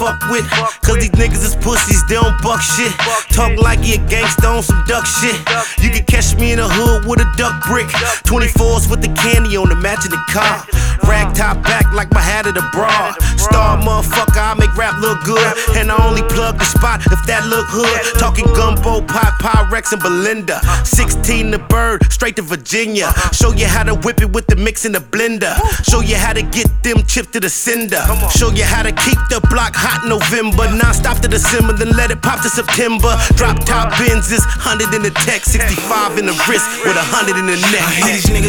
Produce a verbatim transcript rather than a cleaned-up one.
fuck with. Cause these niggas is pussies, they don't buck shit. Talk like he a gangsta on some duck shit. You can catch me in the hood with a duck brick. twenty-fours with the candy on the matching the car. Rag top back like my hat at a bra. Star motherfucker, I make rap look good. And I only plug the spot if that look hood. Talking gumbo, pot, Pyrex, and Belinda. sixteen the bird, straight to Virginia. Show you how to whip it with the mix in the blender. Show you how to get them chips to the cinder. Show you how to keep the block hot November. Non-stop to December, then let it pop to September. Drop top Benzes, one hundred in the tech, sixty-five in the wrist with a hundred in the neck.